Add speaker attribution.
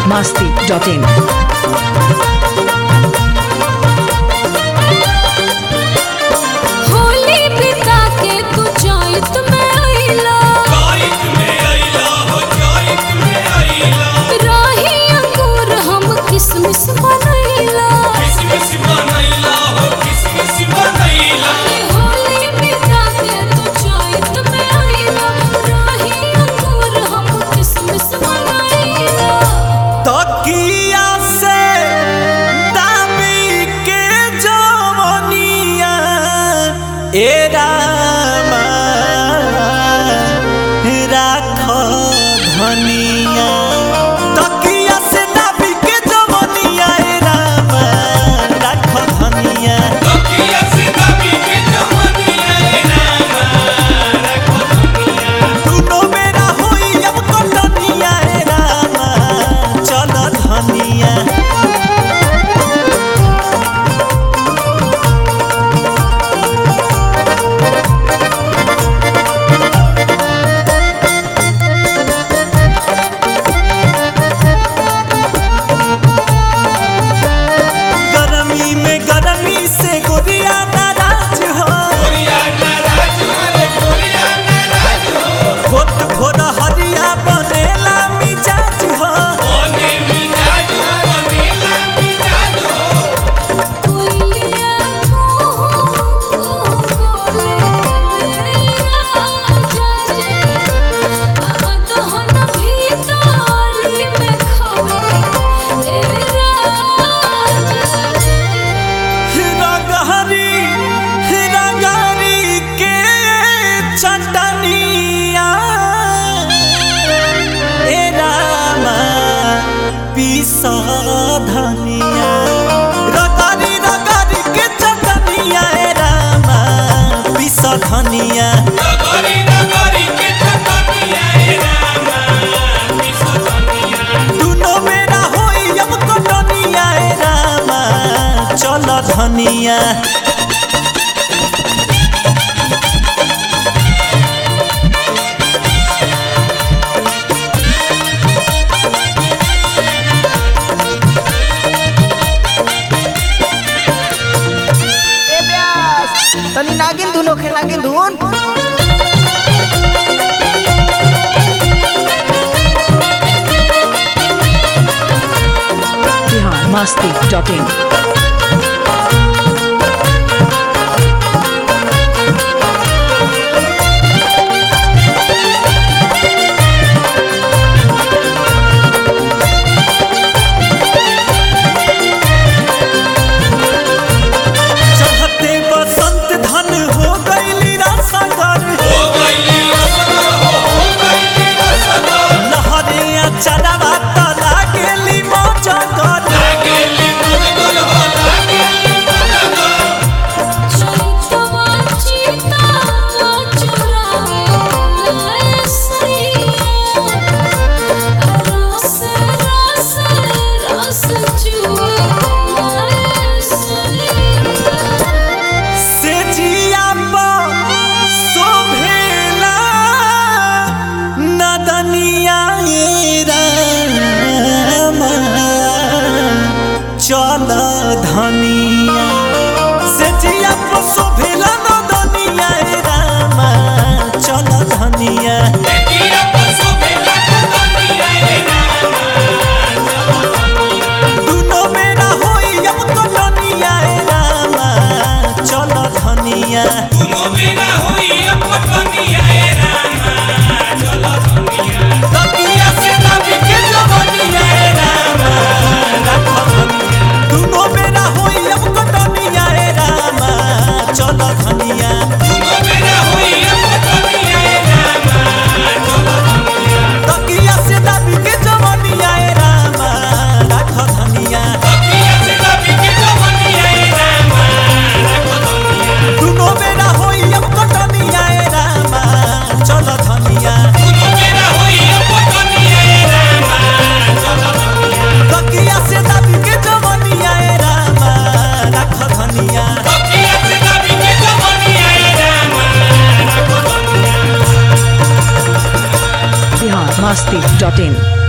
Speaker 1: biharmasti.in
Speaker 2: Holi बिता के तू चैत में आइला रही अंगूर हम किसमिस बनैला होली बिता के तू चैत में आइला रही अंगूर हम किसमिस बनैला
Speaker 3: तकिया से दाबी के जवनिया ए रामा राख धनिया तकिया से दाबी के जवनिया ए रामा राख धनिया दुनो बेरा होई अब कटनिया ए रामा चल धनिया गरमी में गरमी से गोरिया नाराज हो भोट भोर हरिया बनेला मिजाज हो
Speaker 2: कोइलिया को बोले जाजे अदहन भीतरी में खवे
Speaker 3: रगहरी रगहरी के चटनिया ए रामा पीस धनिया रगहरी रगहरी के चटनिया ए रामा पीस धनिया दुनो मेरा होई अब कटनिया ए रामा चल धनिया
Speaker 4: ए ब्यास तनी नागिन धुन होखे नागिन धुन
Speaker 1: biharmasti.in
Speaker 3: चढ़ते बसंत धन हो गईली रसगर लहरिया चढ़वा त लागेली मजगर
Speaker 2: चैतवा चीता चुरावे सैया रस रस रस चुरावे सैया
Speaker 3: से जिया पर शोभेला नदनिया ए रामा चल धनिया से जिया पर शोभेला नदनिया ए रामा चल धनिया दुनो मेरा होई अब कटनिया ए रामा चल धनिया तकिया से दाबी के जवनिया ए रामा राख धनिया दुनो मेरा होई अब कटनिया ए रामा चल धनिया तकिया से दाबी के जवनिया ए रामा राख धनिया दुनो मेरा होई अब कटनिया ए रामा चल धनिया तकिया से दाबी के जवनिया ए रामा राख धनिया
Speaker 1: biharmasti.in